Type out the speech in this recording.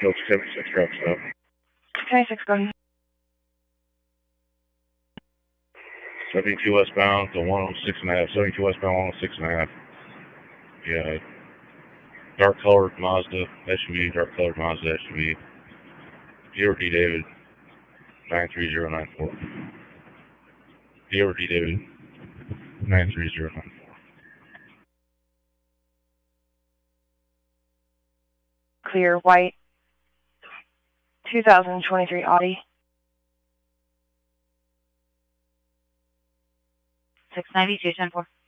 Coach 76 truck stop. 26, go ahead. 72 westbound to 106.5. 72 westbound, 106.5. Yeah. Dark colored Mazda SUV, dark colored Mazda SUV. DRT David 93094. DRT David 93094. Clear, white. 2023 Audi. 692, 10-4.